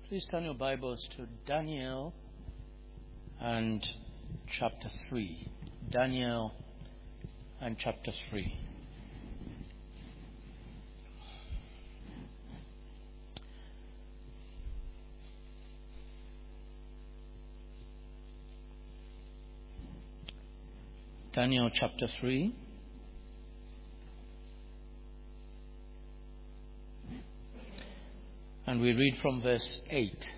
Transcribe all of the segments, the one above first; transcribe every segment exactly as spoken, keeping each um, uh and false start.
Please turn your Bibles to Daniel and chapter three. Daniel and chapter three. Daniel chapter three. And we read from verse eight.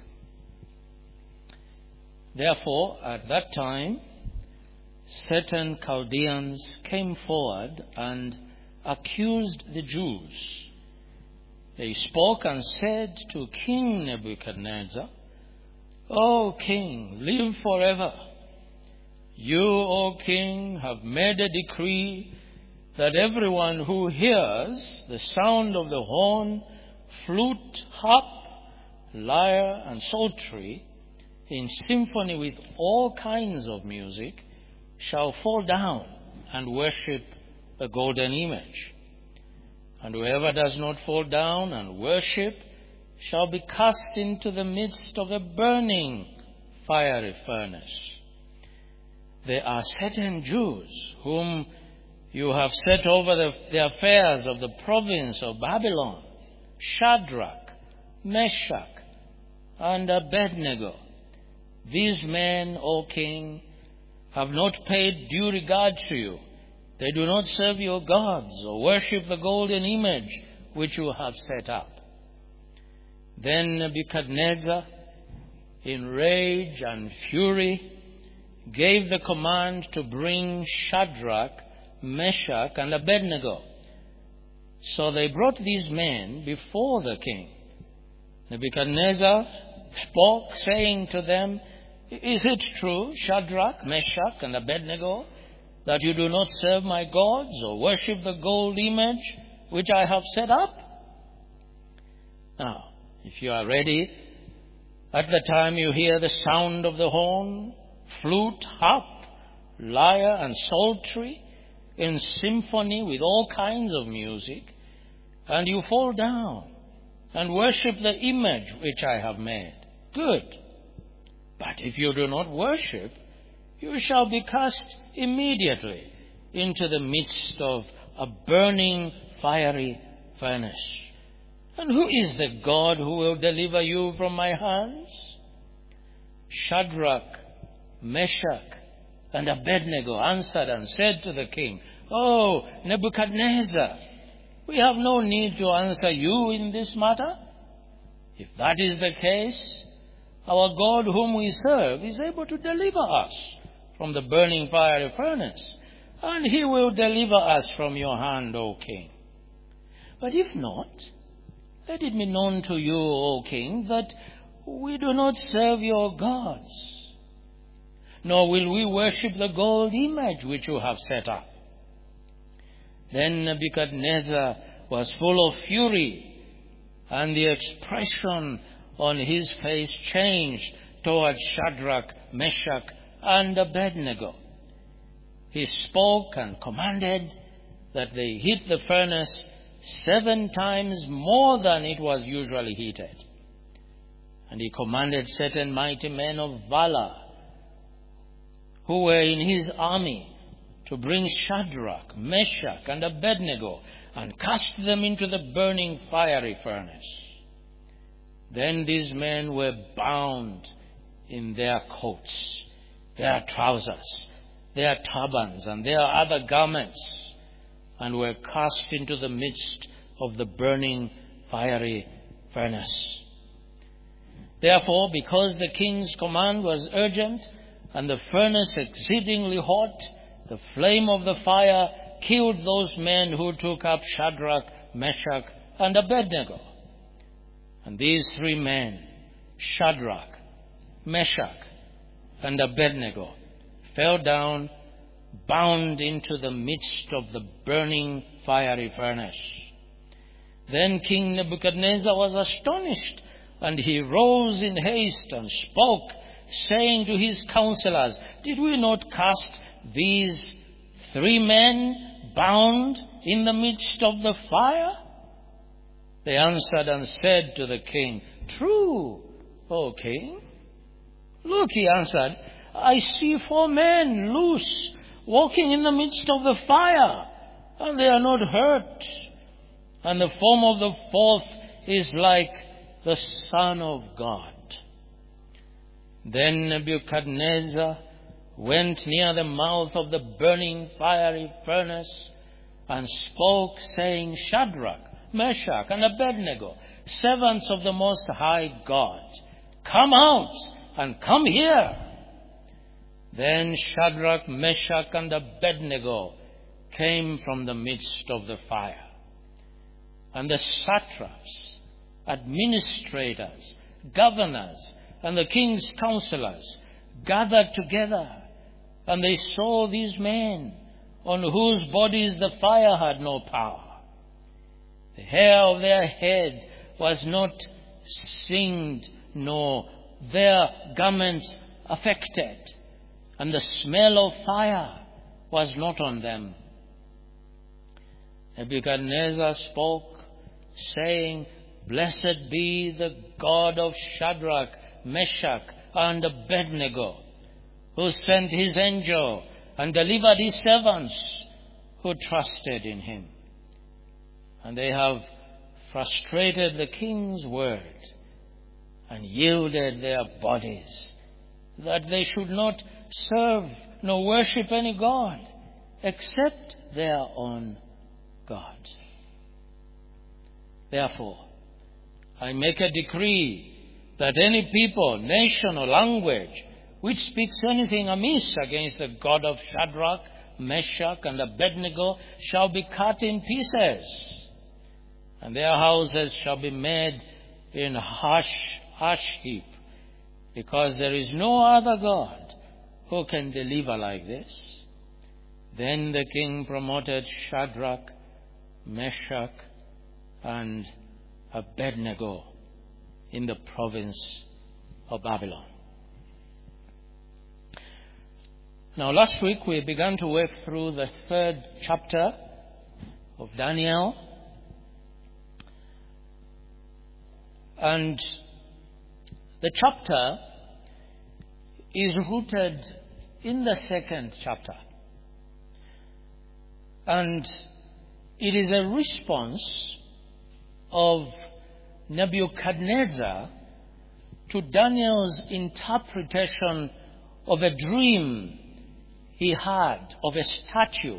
Therefore, at that time, certain Chaldeans came forward and accused the Jews. They spoke and said to King Nebuchadnezzar, O king, live forever. You, O king, have made a decree that everyone who hears the sound of the horn, flute, harp, lyre, and psaltery, in symphony with all kinds of music, shall fall down and worship a golden image. And whoever does not fall down and worship shall be cast into the midst of a burning fiery furnace. There are certain Jews whom you have set over the, the affairs of the province of Babylon, Shadrach, Meshach, and Abednego. These men, O king, have not paid due regard to you. They do not serve your gods or worship the golden image which you have set up. Then Nebuchadnezzar, in rage and fury, gave the command to bring Shadrach, Meshach, and Abednego. So they brought these men before the king. Nebuchadnezzar spoke, saying to them, Is it true, Shadrach, Meshach, and Abednego, that you do not serve my gods or worship the gold image which I have set up? Now, if you are ready, at the time you hear the sound of the horn, flute, harp, lyre, and psaltery, in symphony with all kinds of music, and you fall down and worship the image which I have made. Good. But if you do not worship, you shall be cast immediately into the midst of a burning fiery furnace. And who is the God who will deliver you from my hands? Shadrach, Meshach, and Abednego answered and said to the king, O Nebuchadnezzar, we have no need to answer you in this matter. If that is the case, our God whom we serve is able to deliver us from the burning fiery furnace, and he will deliver us from your hand, O king. But if not, let it be known to you, O king, that we do not serve your gods, nor will we worship the gold image which you have set up. Then Nebuchadnezzar was full of fury, and the expression on his face changed toward Shadrach, Meshach, and Abednego. He spoke and commanded that they heat the furnace seven times more than it was usually heated. And he commanded certain mighty men of valor who were in his army to bring Shadrach, Meshach, and Abednego and cast them into the burning fiery furnace. Then these men were bound in their coats, their trousers, their turbans, and their other garments, and were cast into the midst of the burning fiery furnace. Therefore, because the king's command was urgent, and the furnace exceedingly hot, the flame of the fire killed those men who took up Shadrach, Meshach, and Abednego. And these three men, Shadrach, Meshach, and Abednego, fell down, bound into the midst of the burning fiery furnace. Then King Nebuchadnezzar was astonished, and he rose in haste and spoke, saying to his counselors, Did we not cast these three men bound in the midst of the fire? They answered and said to the king, True, O king? Look, he answered, I see four men loose, walking in the midst of the fire, and they are not hurt. And the form of the fourth is like the Son of God. Then Nebuchadnezzar went near the mouth of the burning fiery furnace and spoke, saying, Shadrach, Meshach, and Abednego, servants of the Most High God, come out and come here. Then Shadrach, Meshach, and Abednego came from the midst of the fire. And the satraps, administrators, governors, and the king's counselors gathered together, and they saw these men on whose bodies the fire had no power. The hair of their head was not singed, nor their garments affected, and the smell of fire was not on them. Nebuchadnezzar spoke, saying, Blessed be the God of Shadrach, Meshach, and Abednego, who sent his angel and delivered his servants who trusted in him. And they have frustrated the king's word and yielded their bodies, that they should not serve nor worship any god except their own God. Therefore, I make a decree that any people, nation, or language which speaks anything amiss against the God of Shadrach, Meshach, and Abednego shall be cut in pieces, and their houses shall be made in ash, ash heap, because there is no other God who can deliver like this. Then the king promoted Shadrach, Meshach, and Abednego in the province of Babylon. Now, last week we began to work through the third chapter of Daniel. And the chapter is rooted in the second chapter. And it is a response of Nebuchadnezzar to Daniel's interpretation of a dream he had of a statue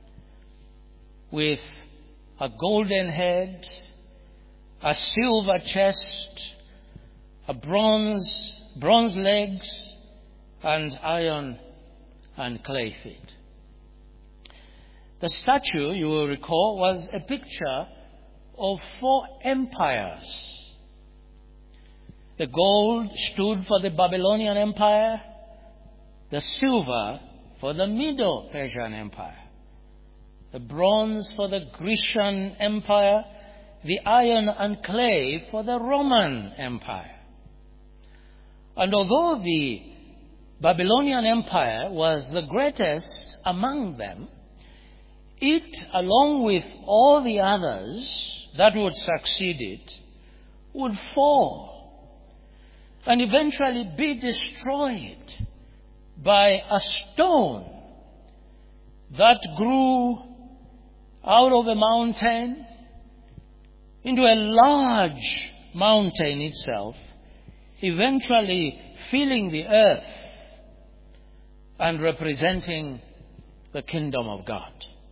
with a golden head, a silver chest, a bronze, bronze legs, and iron and clay feet. The statue, you will recall, was a picture of four empires. The gold stood for the Babylonian Empire, the silver for the Medo-Persian Empire, the bronze for the Grecian Empire, the iron and clay for the Roman Empire. And although the Babylonian Empire was the greatest among them, it, along with all the others that would succeed it, would fall and eventually be destroyed by a stone that grew out of a mountain into a large mountain itself, eventually filling the earth and representing the kingdom of God.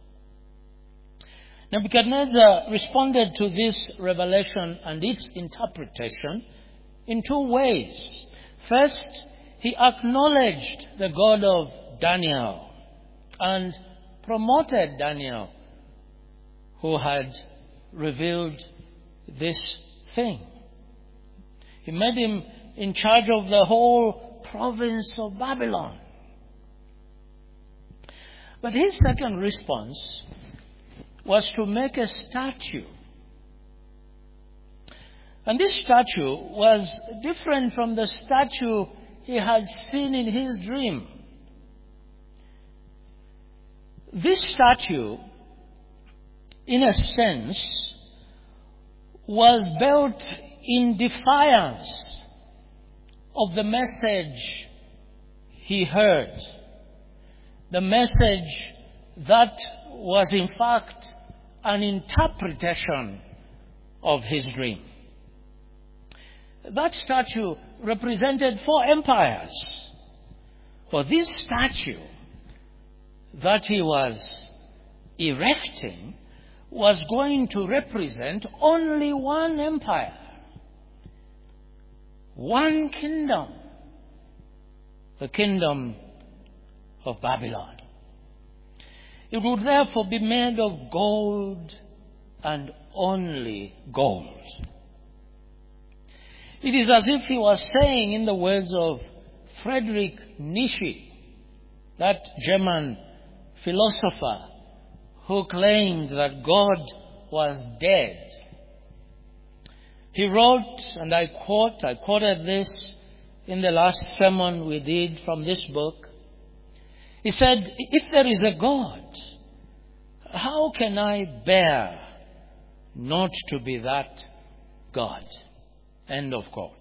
Nebuchadnezzar responded to this revelation and its interpretation in two ways. First, he acknowledged the God of Daniel and promoted Daniel, who had revealed this thing. He made him in charge of the whole province of Babylon. But his second response was to make a statue. And this statue was different from the statue he had seen in his dream. This statue, in a sense, was built in defiance of the message he heard. The message that was in fact an interpretation of his dream. That statue represented four empires. For this statue that he was erecting was going to represent only one empire, one kingdom, the kingdom of Babylon. It would therefore be made of gold and only gold. It is as if he was saying, in the words of Friedrich Nietzsche, that German philosopher who claimed that God was dead. He wrote, and I quote, I quoted this in the last sermon we did from this book. He said, if there is a God, how can I bear not to be that God? End of quote.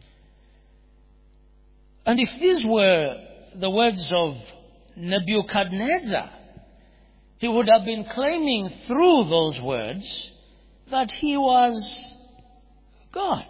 And if these were the words of Nebuchadnezzar, he would have been claiming through those words that he was God.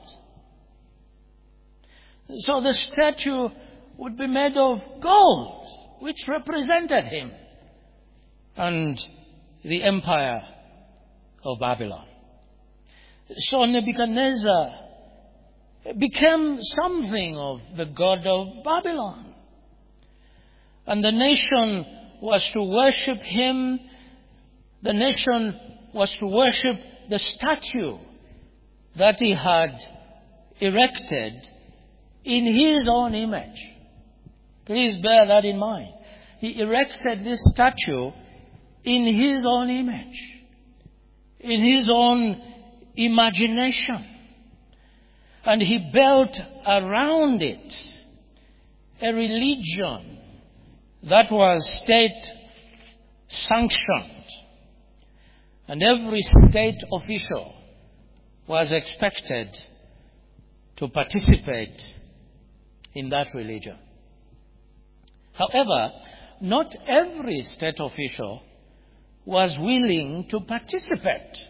So the statue would be made of gold, which represented him and the empire of Babylon. So Nebuchadnezzar became something of the god of Babylon. And the nation was to worship him. The nation was to worship the statue that he had erected in his own image. Please bear that in mind. He erected this statue in his own image, in his own imagination. And he built around it a religion that was state-sanctioned. And every state official was expected to participate in that religion. However, not every state official was willing to participate.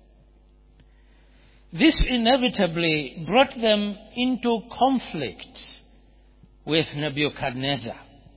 This inevitably brought them into conflict with Nebuchadnezzar.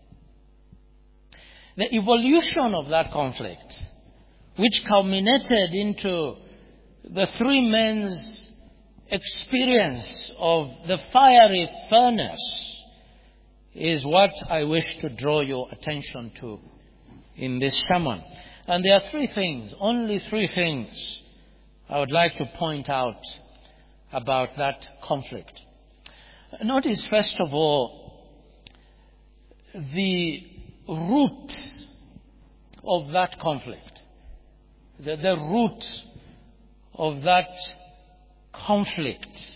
The evolution of that conflict, which culminated into the three men's experience of the fiery furnace, is what I wish to draw your attention to in this sermon. And there are three things, only three things, I would like to point out about that conflict. Notice, first of all, the root of that conflict. The, the root of that conflict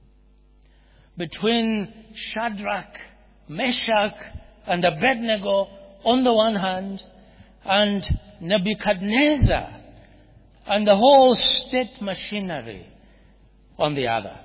between Shadrach, Meshach, and Abednego on the one hand, and Nebuchadnezzar and the whole state machinery on the other.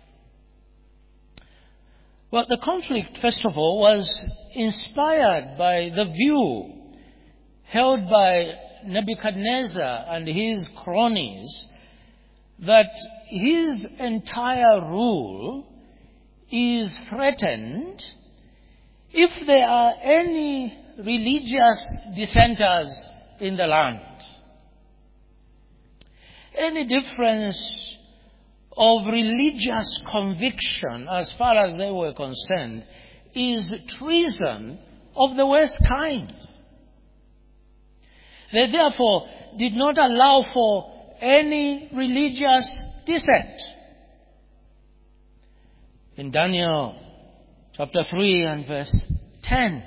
Well, the conflict, first of all, was inspired by the view held by Nebuchadnezzar and his cronies that his entire rule is threatened if there are any religious dissenters in the land. Any difference of religious conviction, as far as they were concerned, is treason of the worst kind. They therefore did not allow for any religious dissent. In Daniel chapter three and verse ten,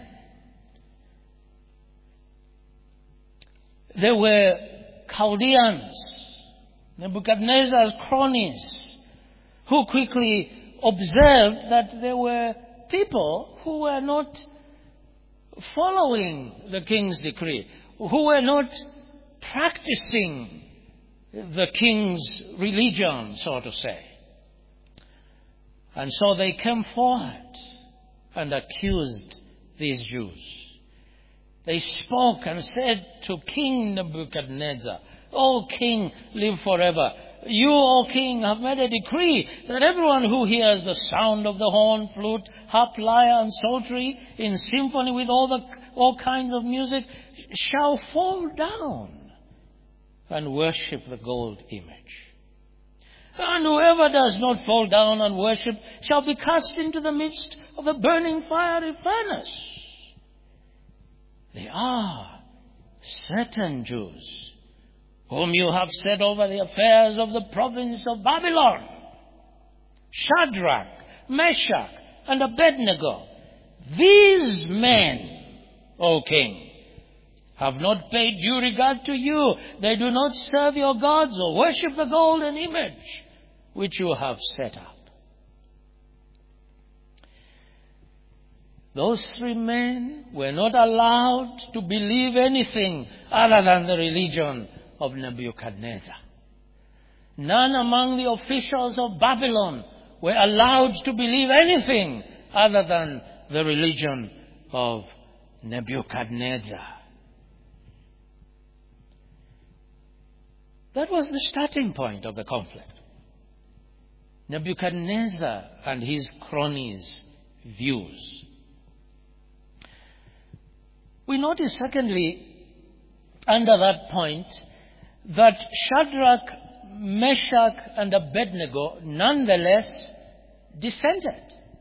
there were Chaldeans, Nebuchadnezzar's cronies, who quickly observed that there were people who were not following the king's decree, who were not practicing the king's religion, so to say. And so they came forward and accused these Jews. They spoke and said to King Nebuchadnezzar, "O king, live forever. You, O king, have made a decree that everyone who hears the sound of the horn, flute, harp, lyre, and psaltery in symphony with all the all kinds of music shall fall down and worship the gold image. And whoever does not fall down and worship shall be cast into the midst of a burning fiery furnace." They are certain Jews whom you have set over the affairs of the province of Babylon, Shadrach, Meshach, and Abednego. These men, O king, have not paid due regard to you. They do not serve your gods or worship the golden image which you have set up. Those three men were not allowed to believe anything other than the religion of Nebuchadnezzar. None among the officials of Babylon were allowed to believe anything other than the religion of Nebuchadnezzar. That was the starting point of the conflict. Nebuchadnezzar and his cronies' views. We notice, secondly, under that point, that Shadrach, Meshach, and Abednego nonetheless dissented.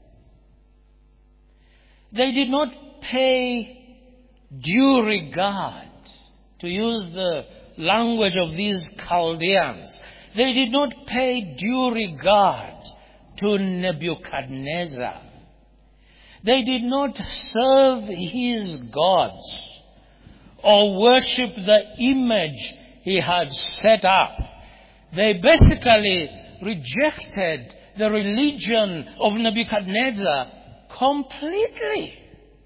They did not pay due regard, to use the language of these Chaldeans. They did not pay due regard to Nebuchadnezzar. They did not serve his gods or worship the image he had set up. They basically rejected the religion of Nebuchadnezzar completely.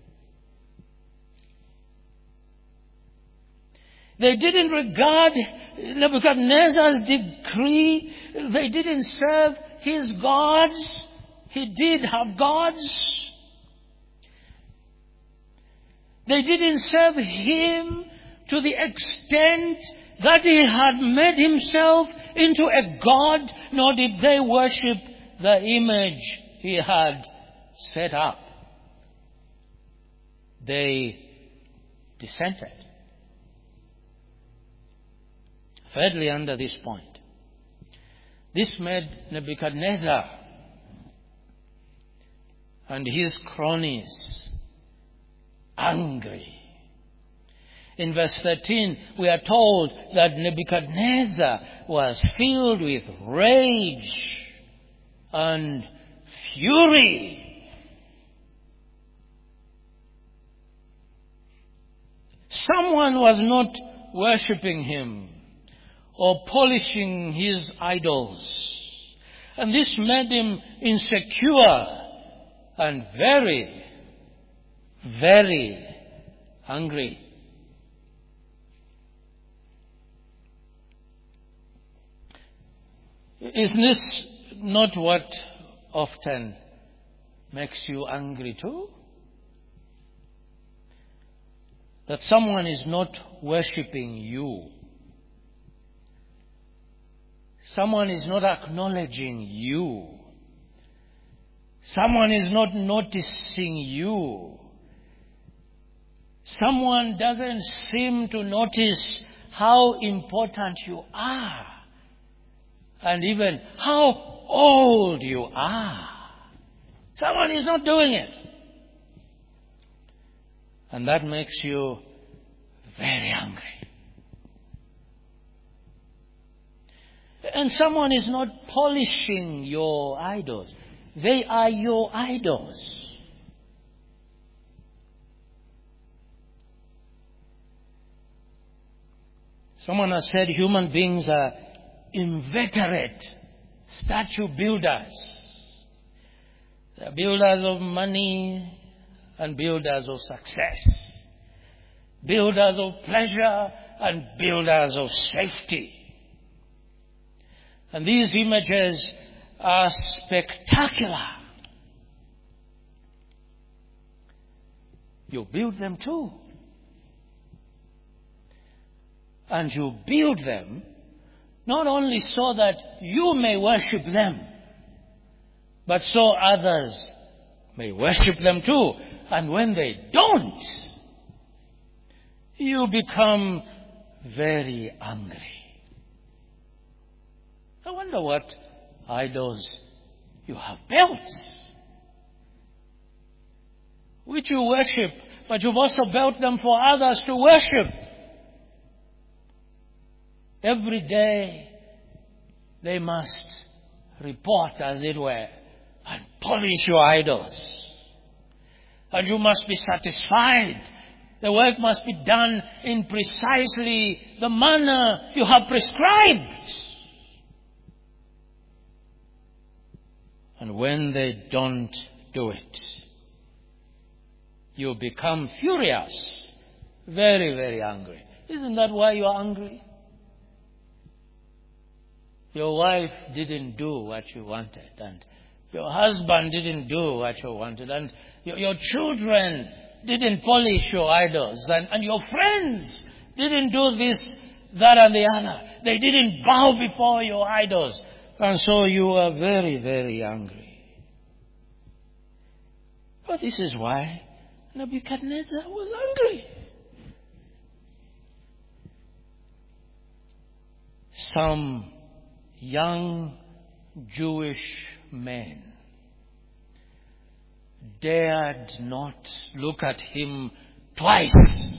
They didn't regard Nebuchadnezzar's decree. They didn't serve his gods. He did have gods. They didn't serve him to the extent that he had made himself into a god, nor did they worship the image he had set up. They dissented. Thirdly, under this point, this made Nebuchadnezzar and his cronies angry. In verse thirteen, we are told that Nebuchadnezzar was filled with rage and fury. Someone was not worshipping him or polishing his idols. And this made him insecure and very, very angry. Is this not what often makes you angry too? That someone is not worshipping you. Someone is not acknowledging you. Someone is not noticing you. Someone doesn't seem to notice how important you are. And even how old you are. Someone is not doing it. And that makes you very angry. And someone is not polishing your idols. They are your idols. Someone has said human beings are inveterate statue builders. They are builders of money and builders of success. Builders of pleasure and builders of safety. And these images are spectacular. You build them too. And you build them not only so that you may worship them, but so others may worship them too. And when they don't, you become very angry. I wonder what idols you have built, which you worship, but you've also built them for others to worship. Every day they must report, as it were, and polish your idols. And you must be satisfied. The work must be done in precisely the manner you have prescribed. And when they don't do it, you become furious, very, very angry. Isn't that why you are angry? Your wife didn't do what you wanted, and your husband didn't do what you wanted, and your, your children didn't polish your idols, and, and your friends didn't do this, that, and the other. They didn't bow before your idols. And so you are very, very angry. But this is why Nebuchadnezzar was angry. Some young Jewish men dared not look at him twice.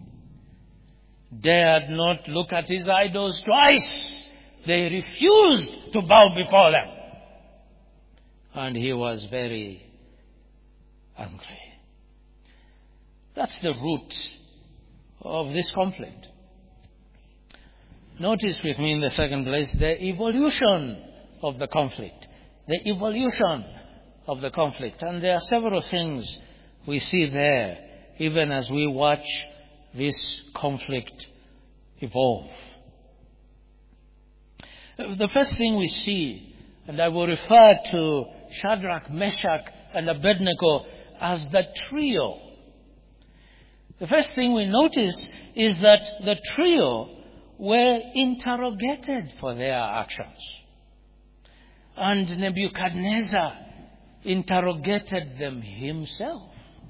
Dared not look at his idols twice. They refused to bow before them. And he was very angry. That's the root of this conflict. Notice with me in the second place the evolution of the conflict. The evolution of the conflict. And there are several things we see there, even as we watch this conflict evolve. The first thing we see, and I will refer to Shadrach, Meshach, and Abednego as the trio. The first thing we notice is that the trio were interrogated for their actions. And Nebuchadnezzar interrogated them himself.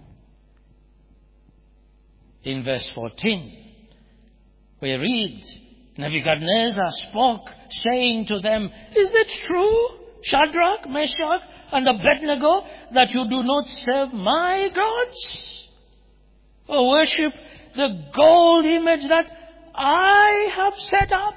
In verse fourteen, we read, Nebuchadnezzar spoke, saying to them, "Is it true, Shadrach, Meshach, and Abednego, that you do not serve my gods, or worship the gold image that I have set up?"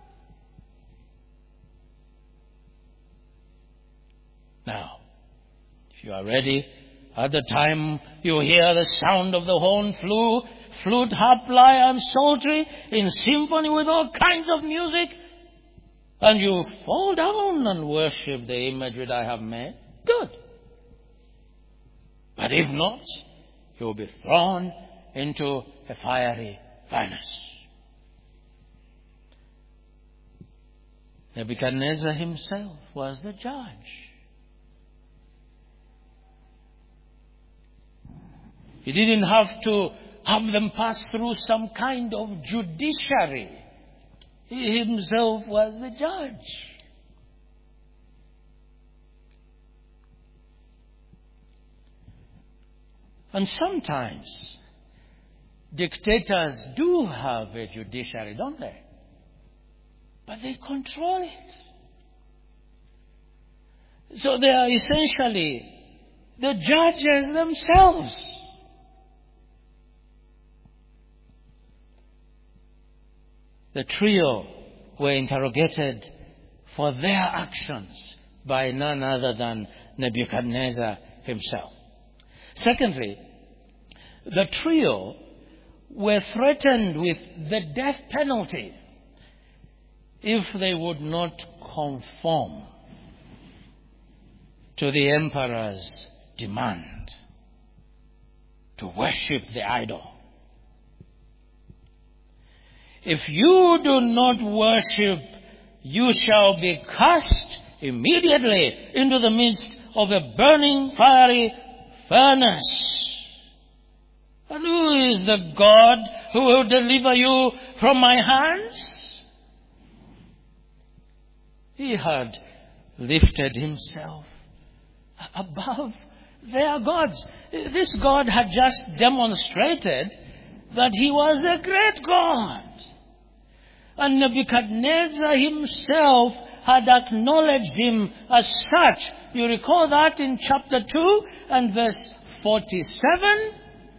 Now, if you are ready, at the time you hear the sound of the horn, flute, flute, harp, lyre, and psaltery in symphony with all kinds of music, and you fall down and worship the image that I have made, good. But if not, you will be thrown into a fiery furnace. Nebuchadnezzar himself was the judge. He didn't have to have them pass through some kind of judiciary. He himself was the judge. And sometimes dictators do have a judiciary, don't they? But they control it. So they are essentially the judges themselves. The trio were interrogated for their actions by none other than Nebuchadnezzar himself. Secondly, the trio were threatened with the death penalty if they would not conform to the emperor's demand to worship the idol. If you do not worship, you shall be cast immediately into the midst of a burning fiery furnace. And who is the God who will deliver you from my hands? He had lifted himself above their gods. This God had just demonstrated that he was a great God. And Nebuchadnezzar himself had acknowledged him as such. You recall that in chapter two and verse forty-seven?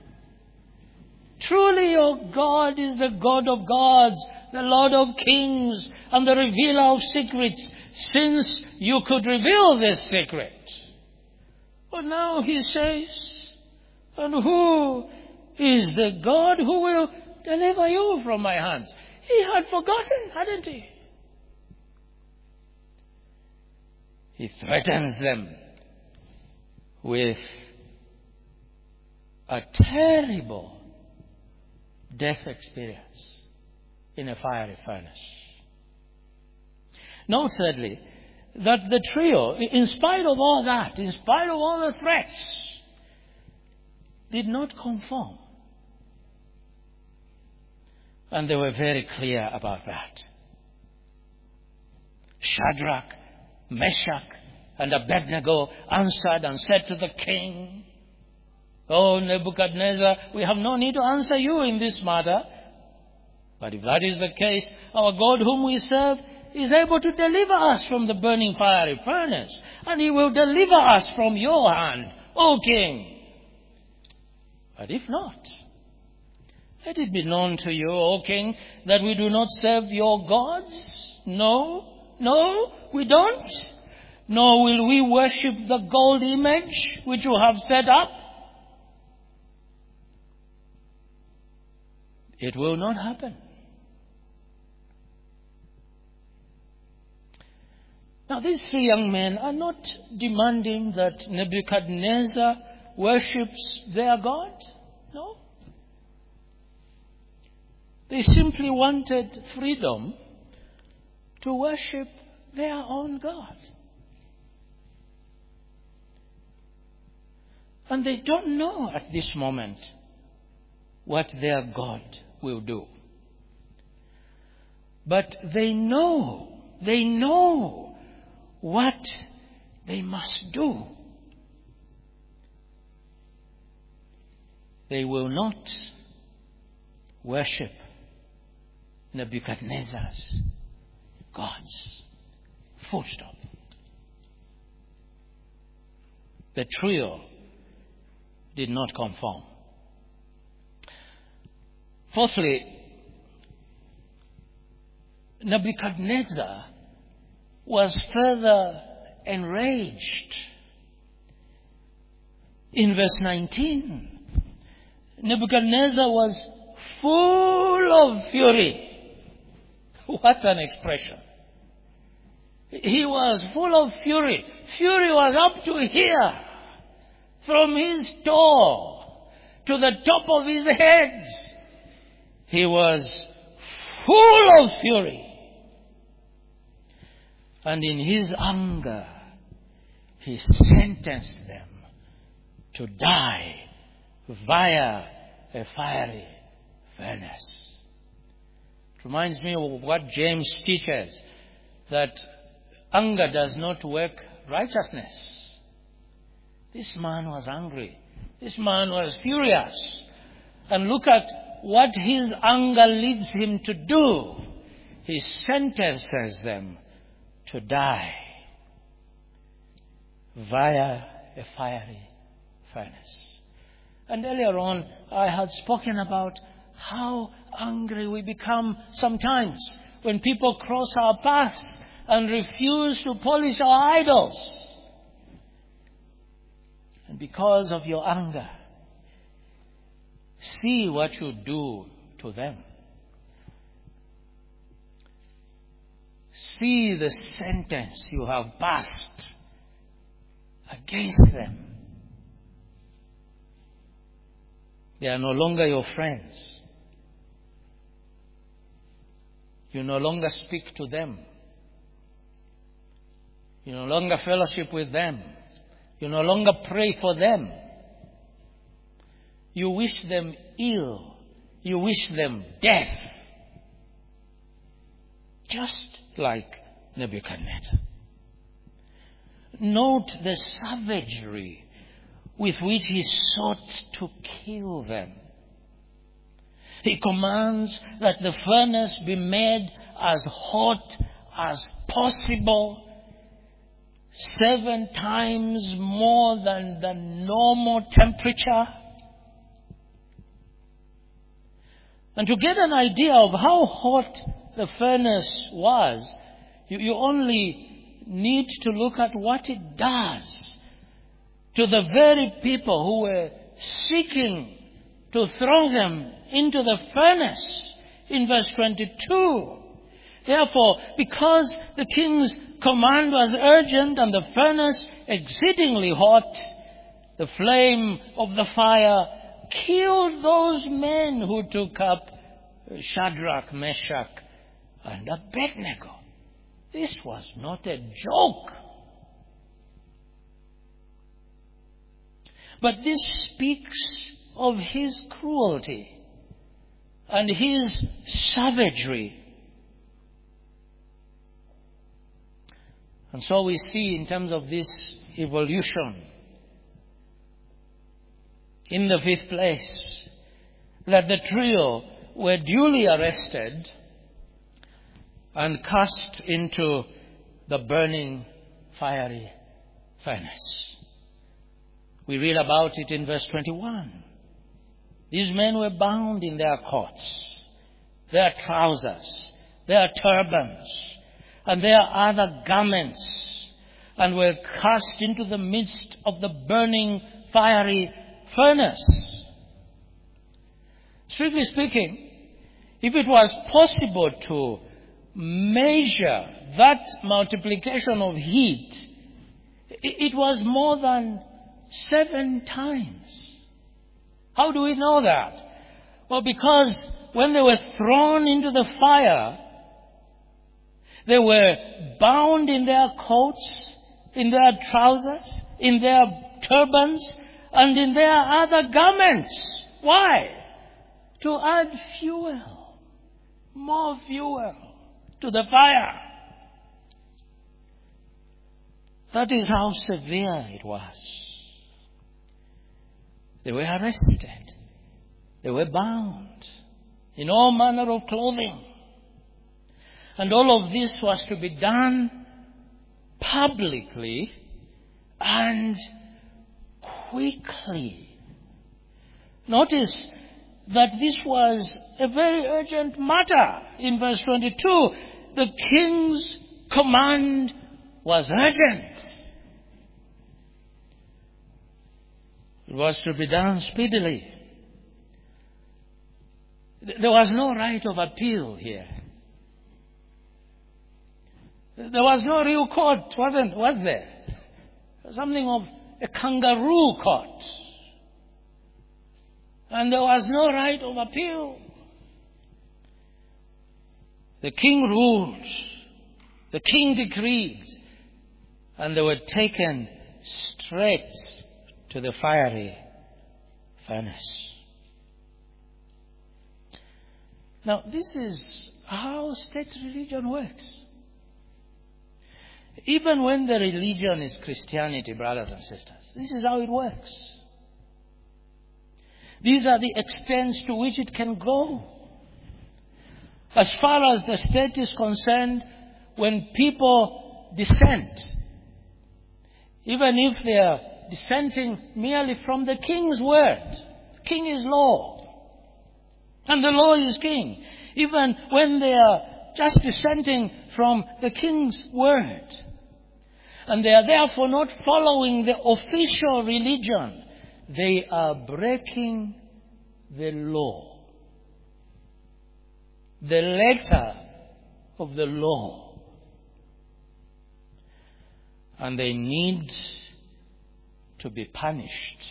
Truly your God is the God of gods, the Lord of kings, and the revealer of secrets, since you could reveal this secret. But now he says, and who is the God who will deliver you from my hands? He had forgotten, hadn't he? He threatens them with a terrible death experience in a fiery furnace. Note thirdly, that the trio, in spite of all that, in spite of all the threats, did not conform. And they were very clear about that. Shadrach, Meshach, and Abednego answered and said to the king, "O Nebuchadnezzar, we have no need to answer you in this matter. But if that is the case, our God whom we serve is able to deliver us from the burning fiery furnace, and he will deliver us from your hand, O king. But if not, let it be known to you, O king, that we do not serve your gods. No, no, we don't. Nor will we worship the gold image which you have set up. It will not happen." Now, these three young men are not demanding that Nebuchadnezzar worships their God. No. They simply wanted freedom to worship their own God. And they don't know at this moment what their God will do. But they know, they know what they must do. They will not worship Nebuchadnezzar's gods. Full stop. The trio did not conform. Fourthly, Nebuchadnezzar was further enraged. In verse nineteen, Nebuchadnezzar was full of fury. What an expression. He was full of fury. Fury was up to here, from his toe to the top of his head. He was full of fury. And in his anger, he sentenced them to die via a fiery furnace. It reminds me of what James teaches, that anger does not work righteousness. This man was angry. This man was furious. And look at what his anger leads him to do. He sentences them to die via a fiery furnace. And earlier on, I had spoken about how angry we become sometimes when people cross our paths and refuse to polish our idols. And because of your anger, see what you do to them. See the sentence you have passed against them. They are no longer your friends. You no longer speak to them. You no longer fellowship with them. You no longer pray for them. You wish them ill. You wish them death. Just like Nebuchadnezzar. Note the savagery with which he sought to kill them. He commands that the furnace be made as hot as possible, seven times more than the normal temperature. And to get an idea of how hot the furnace was, you, you only need to look at what it does to the very people who were seeking to throw them into the furnace. In verse twenty-two, therefore, because the king's command was urgent and the furnace exceedingly hot, the flame of the fire killed those men who took up Shadrach, Meshach, and Abednego. This was not a joke. But this speaks of his cruelty and his savagery. And so we see in terms of this evolution, in the fifth place, that the trio were duly arrested and cast into the burning fiery furnace. We read about it in verse twenty-one. These men were bound in their coats, their trousers, their turbans, and their other garments, and were cast into the midst of the burning fiery furnace. Strictly speaking, if it was possible to measure that multiplication of heat, it was more than seven times. How do we know that? Well, because when they were thrown into the fire, they were bound in their coats, in their trousers, in their turbans, and in their other garments. Why? To add fuel, more fuel to the fire. That is how severe it was. They were arrested. They were bound in all manner of clothing. And all of this was to be done publicly and quickly. Notice that this was a very urgent matter. In verse twenty-two, the king's command was urgent. It was to be done speedily. There was no right of appeal here. There was no real court, wasn't, was there? Something of a kangaroo court. And there was no right of appeal. The king ruled. The king decreed. And they were taken straight to the fiery furnace. Now, this is how state religion works. Even when the religion is Christianity, brothers and sisters, this is how it works. These are the extents to which it can go. As far as the state is concerned, when people dissent, even if they are dissenting merely from the king's word, the king is law, and the law is king. Even when they are just dissenting from the king's word, and they are therefore not following the official religion, they are breaking the law, the letter of the law. And they need to be punished.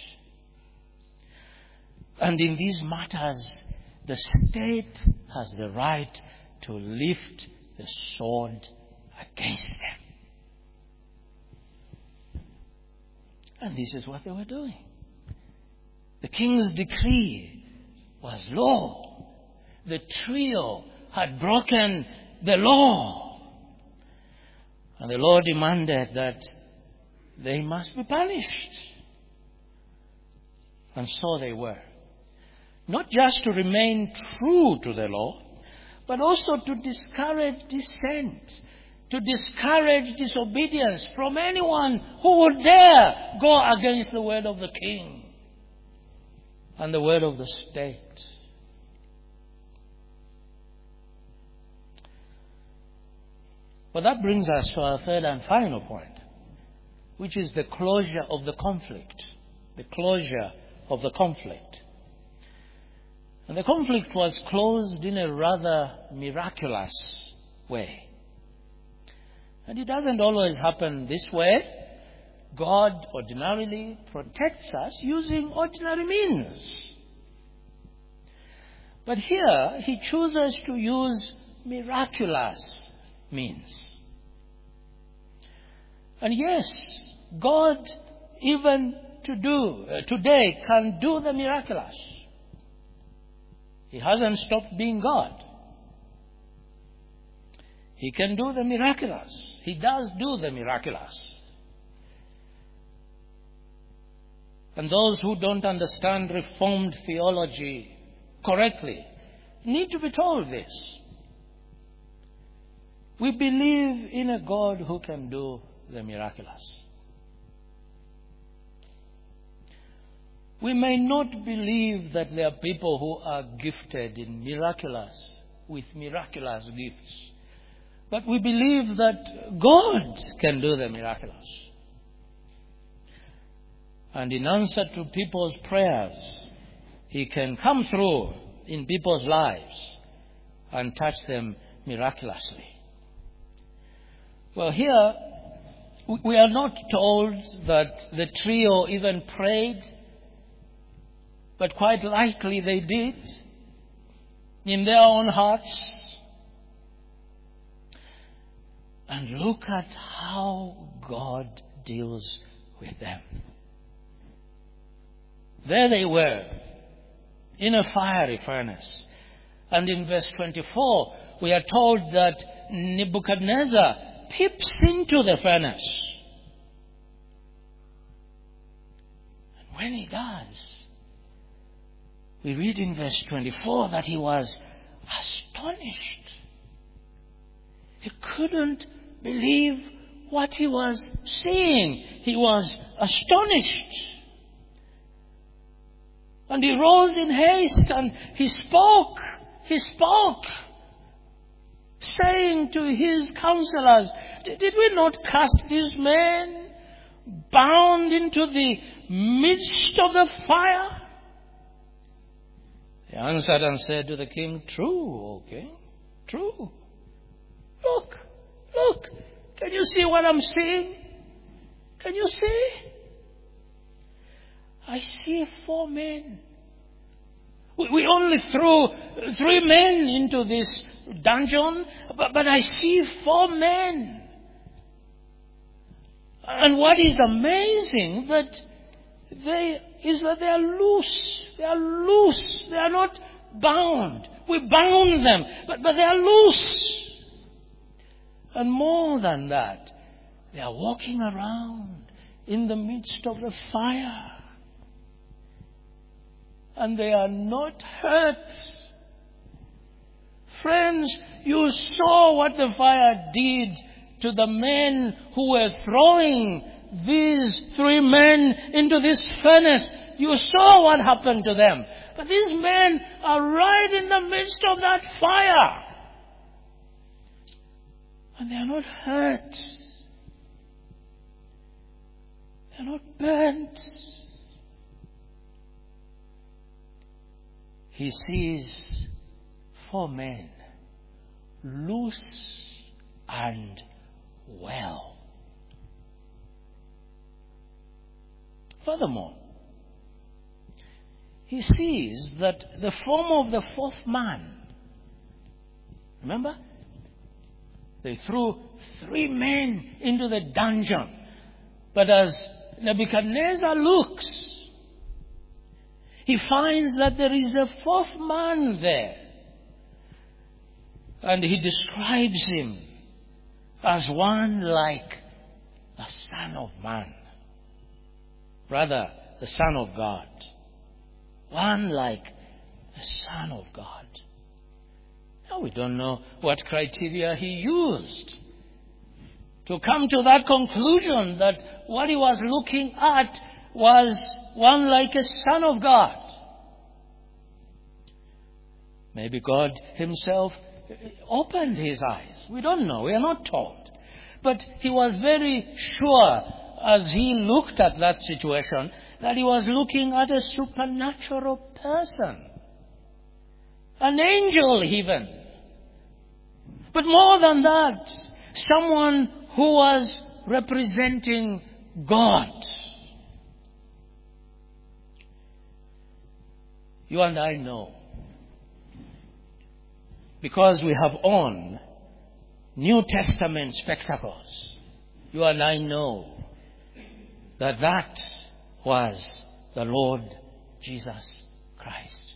And in these matters, the state has the right to lift the sword against them. And this is what they were doing. The king's decree was law. The trio had broken the law. And the Lord demanded that they must be punished. And so they were. Not just to remain true to the law, but also to discourage dissent, to discourage disobedience from anyone who would dare go against the word of the king and the word of the state. But that brings us to our third and final point, which is the closure of the conflict. The closure of the conflict. And the conflict was closed in a rather miraculous way. And it doesn't always happen this way. God ordinarily protects us using ordinary means. But here, he chooses to use miraculous means. And yes, God even to do uh, today can do the miraculous. He hasn't stopped being God. He can do the miraculous. He does do the miraculous. And those who don't understand Reformed theology correctly need to be told this. We believe in a God who can do the miraculous. We may not believe that there are people who are gifted in miraculous, with miraculous gifts. But we believe that God can do the miraculous. And in answer to people's prayers, he can come through in people's lives and touch them miraculously. Well, here, we are not told that the trio even prayed, but quite likely they did in their own hearts. And look at how God deals with them. There they were, in a fiery furnace. And in verse twenty-four, we are told that Nebuchadnezzar peeps into the furnace. And when he does, we read in verse twenty-four that he was astonished. He couldn't believe what he was seeing. He was astonished. And he rose in haste and he spoke. He spoke, saying to his counselors, did we not cast these men bound into the midst of the fire? They answered and said to the king, true, O king, true. Look, look, can you see what I'm seeing? Can you see? I see four men. We, we only threw three men into this dungeon, but, but I see four men. And what is amazing that they is that they are loose. They are loose. They are not bound. We bound them, but, but they are loose. And more than that, they are walking around in the midst of the fire. And they are not hurt. Friends, you saw what the fire did to the men who were throwing these three men into this furnace. You saw what happened to them. But these men are right in the midst of that fire. And they are not hurt. They are not burnt. He sees four men, loose and well. Furthermore, he sees that the form of the fourth man, remember, they threw three men into the dungeon. But as Nebuchadnezzar looks, he finds that there is a fourth man there. And he describes him as one like the Son of Man. Rather, the Son of God. One like the Son of God. Now, we don't know what criteria he used to come to that conclusion that what he was looking at was one like a Son of God. Maybe God himself opened his eyes. We don't know. We are not told. But he was very sure as he looked at that situation that he was looking at a supernatural person. An angel even. But more than that, someone who was representing God. You and I know, because we have on New Testament spectacles, you and I know that that was the Lord Jesus Christ.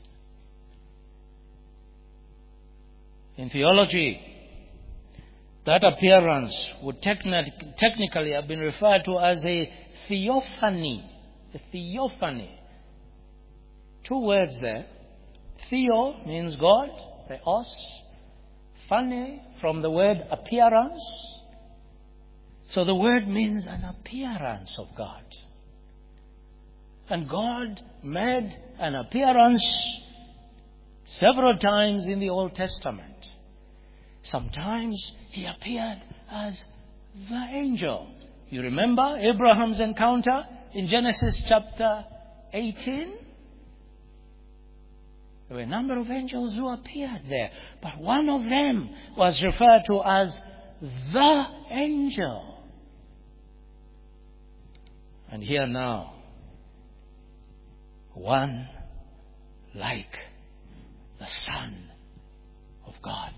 In theology, that appearance would techni- technically have been referred to as a theophany. A theophany. Two words there. Theo means God, theos. Phane from the word appearance. So the word means an appearance of God. And God made an appearance several times in the Old Testament. Sometimes he appeared as the angel. You remember Abraham's encounter in Genesis chapter eighteen? There were a number of angels who appeared there. But one of them was referred to as the angel. And here now, one like the Son of God.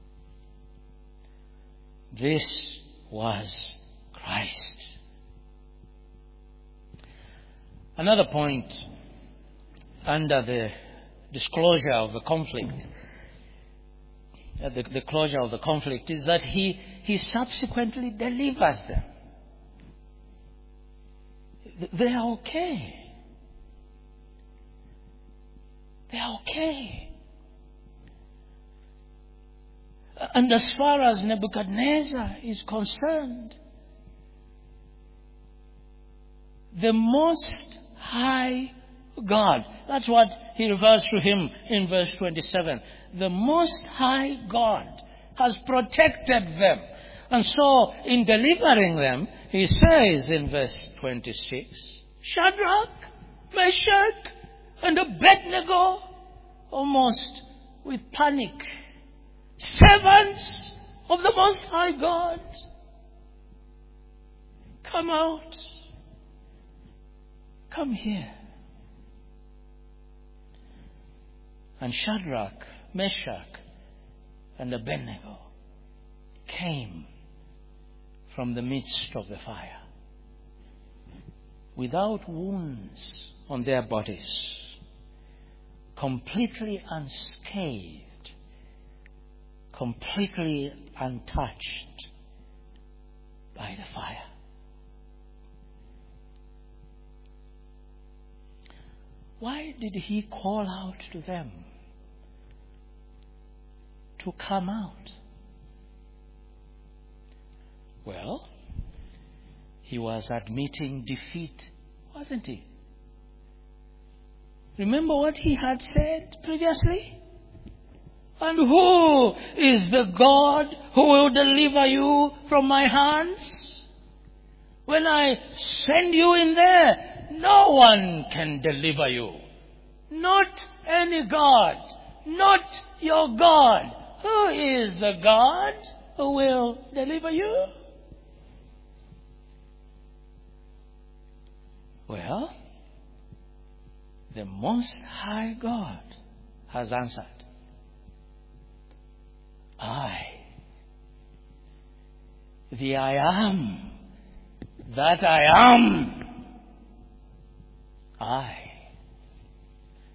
This was Christ. Another point under the disclosure of the conflict, uh, the, the closure of the conflict, is that he, he subsequently delivers them. They are okay. They are okay. And as far as Nebuchadnezzar is concerned, the Most High God, that's what he refers to him in verse twenty-seven. The Most High God has protected them. And so, in delivering them, he says in verse twenty-six, Shadrach, Meshach, and Abednego, almost with panic, servants of the Most High God, come out. Come here. And Shadrach, Meshach, and Abednego came from the midst of the fire, without wounds on their bodies, completely unscathed, completely untouched by the fire. Why did he call out to them to come out? Well, he was admitting defeat, wasn't he? Remember what he had said previously? And who is the God who will deliver you from my hands? When I send you in there, no one can deliver you. Not any God. Not your God. Who is the God who will deliver you? Well, the Most High God has answered. I, the I am, that I am, I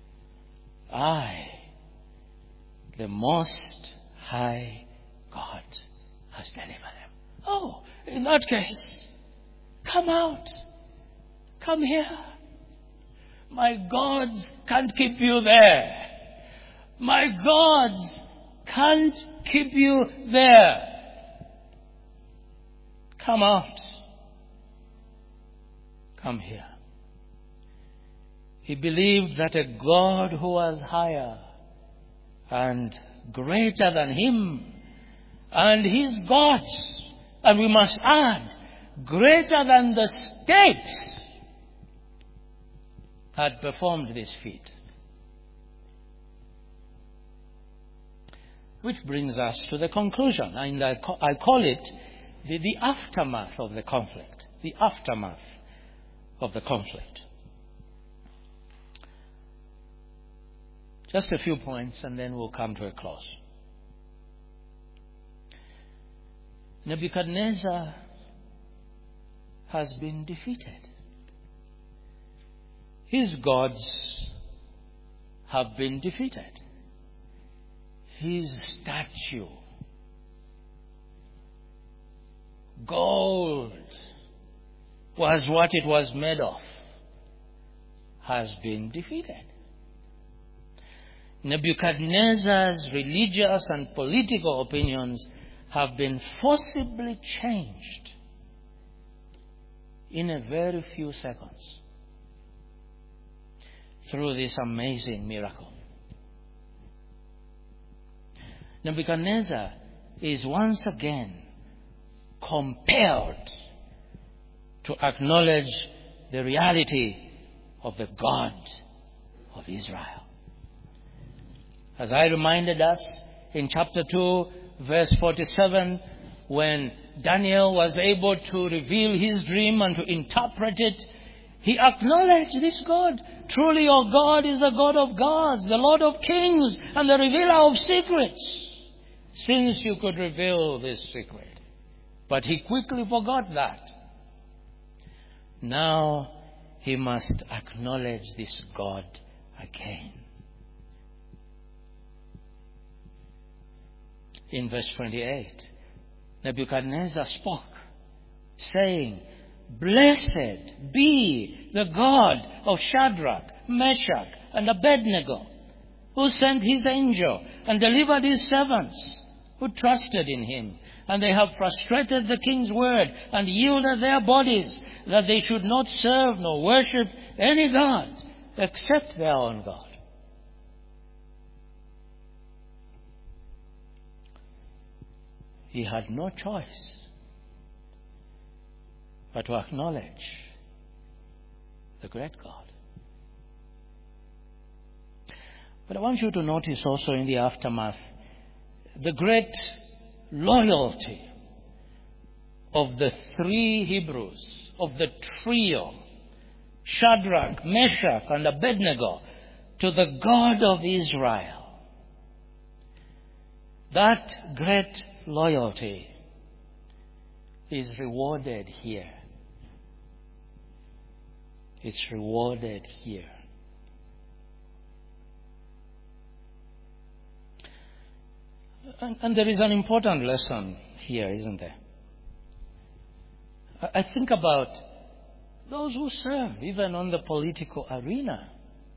I, the Most High God, has delivered them. Oh, in that case, come out. Come here. My gods can't keep you there. My gods can't keep you there. Come out. Come here. He believed that a God who was higher and greater than him and his gods, and we must add, greater than the states, had performed this feat. Which brings us to the conclusion, and I, ca- I call it the, the aftermath of the conflict. The aftermath of the conflict. Just a few points and then we'll come to a close. Nebuchadnezzar has been defeated. His gods have been defeated. His statue, gold was what it was made of, has been defeated. Nebuchadnezzar's religious and political opinions have been forcibly changed in a very few seconds through this amazing miracle. Nebuchadnezzar is once again compelled to acknowledge the reality of the God of Israel. As I reminded us in chapter two, verse forty-seven, when Daniel was able to reveal his dream and to interpret it, he acknowledged this God. Truly your God is the God of gods, the Lord of kings, and the revealer of secrets. Since you could reveal this secret. But he quickly forgot that. Now he must acknowledge this God again. In verse twenty-eight, Nebuchadnezzar spoke, saying, Blessed be the God of Shadrach, Meshach, and Abednego, who sent his angel and delivered his servants who trusted in him. And they have frustrated the king's word and yielded their bodies, that they should not serve nor worship any god except their own God. He had no choice but to acknowledge the great God. But I want you to notice also in the aftermath the great loyalty of the three Hebrews, of the trio, Shadrach, Meshach, and Abednego, to the God of Israel. That great loyalty is rewarded here. It's rewarded here. And, and there is an important lesson here, isn't there? I, I think about those who serve, even on the political arena.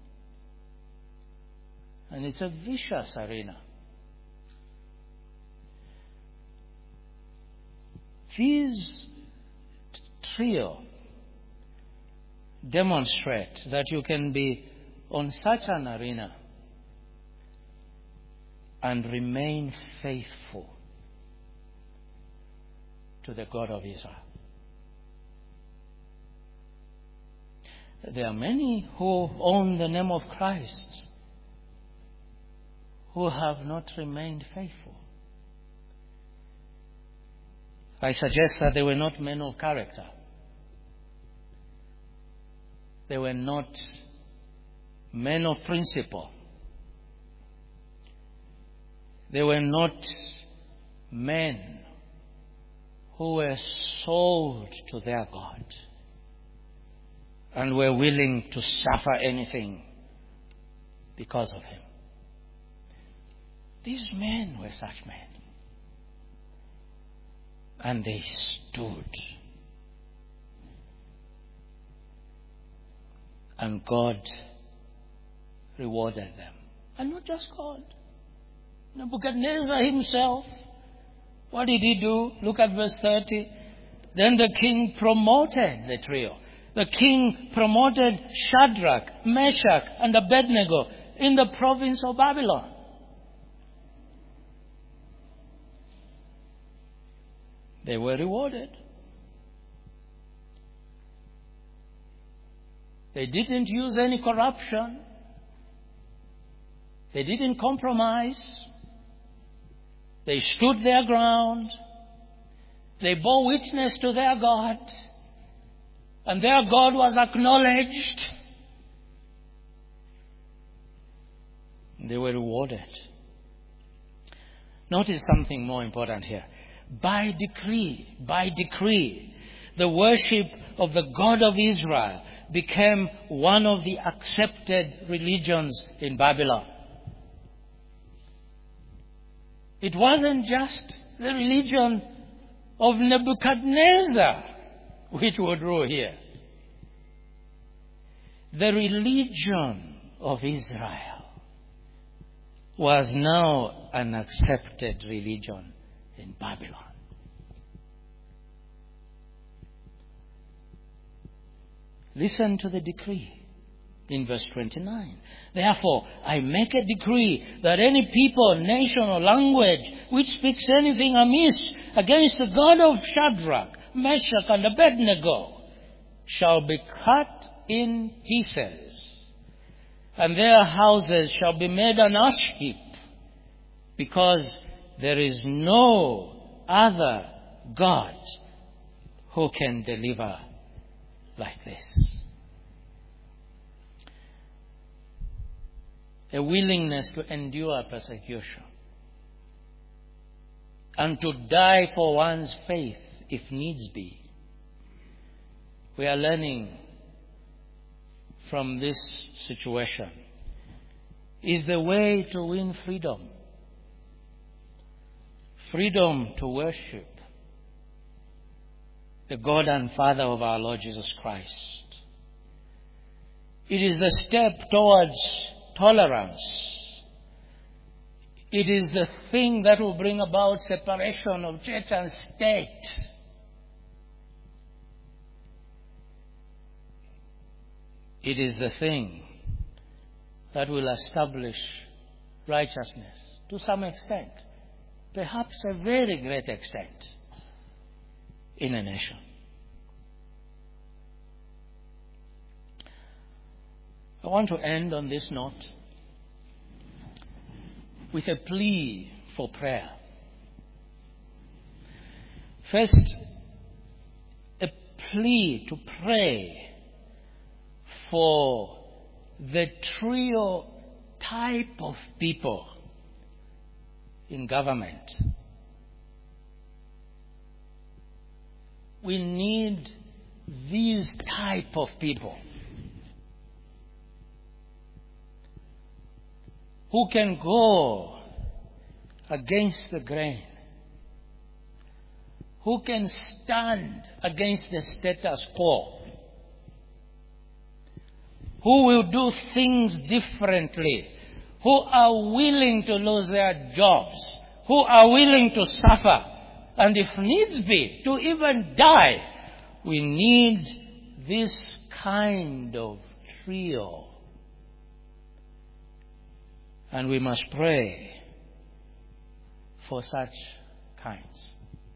And it's a vicious arena. These trio demonstrate that you can be on such an arena and remain faithful to the God of Israel. There are many who own the name of Christ who have not remained faithful. I suggest that they were not men of character. They were not men of principle. They were not men who were sold to their God and were willing to suffer anything because of him. These men were such men. And they stood. And God rewarded them. And not just God. Nebuchadnezzar himself, what did he do? Look at verse thirty. Then the king promoted the trio. The king promoted Shadrach, Meshach, and Abednego in the province of Babylon. They were rewarded. They didn't use any corruption. They didn't compromise. They stood their ground. They bore witness to their God. And their God was acknowledged. They were rewarded. Notice something more important here. By decree, by decree, the worship of the God of Israel became one of the accepted religions in Babylon. It wasn't just the religion of Nebuchadnezzar which would rule here. The religion of Israel was now an accepted religion in Babylon. Listen to the decree in verse twenty-nine. Therefore, I make a decree that any people, nation, or language which speaks anything amiss against the God of Shadrach, Meshach, and Abednego shall be cut in pieces, and their houses shall be made an ash heap, because there is no other God who can deliver like this. A willingness to endure persecution and to die for one's faith if needs be. We are learning from this situation is the way to win freedom. Freedom to worship the God and Father of our Lord Jesus Christ. It is the step towards tolerance. It is the thing that will bring about separation of church and state. It is the thing that will establish righteousness to some extent, perhaps a very great extent, in a nation. I want to end on this note with a plea for prayer. First, a plea to pray for the trio type of people in government. We need these type of people who can go against the grain, who can stand against the status quo, who will do things differently, who are willing to lose their jobs, who are willing to suffer, and if needs be, to even die. We need this kind of trio. And we must pray for such kinds.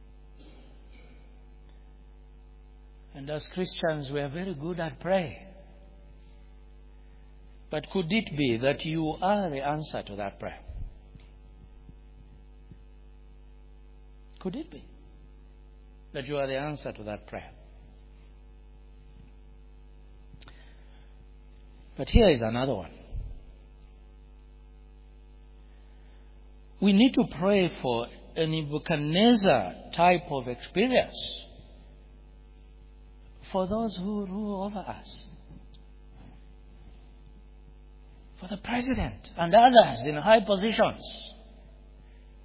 And as Christians, we are very good at praying. But could it be that you are the answer to that prayer? Could it be that you are the answer to that prayer? But here is another one. We need to pray for a Nebuchadnezzar type of experience for those who rule over us. For the president and others in high positions.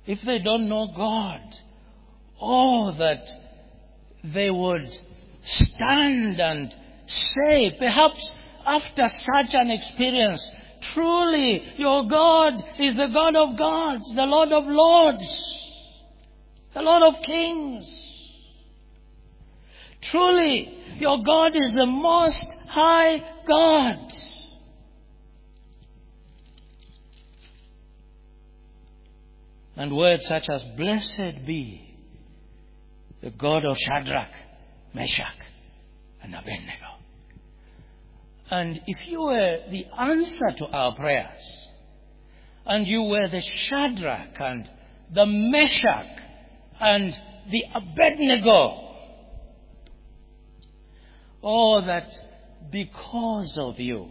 if they don't know God, oh, that they would stand and say, perhaps after such an experience, truly your God is the God of gods, the Lord of lords, the Lord of kings. Truly your God is the most high God. And words such as, blessed be the God of Shadrach, Meshach, and Abednego. And if you were the answer to our prayers, and you were the Shadrach and the Meshach and the Abednego, oh, that because of you,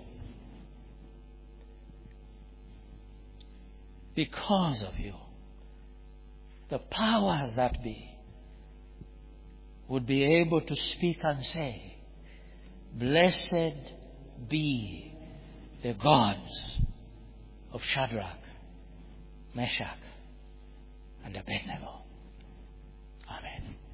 because of you, the powers that be would be able to speak and say, blessed be the gods of Shadrach, Meshach, and Abednego. Amen.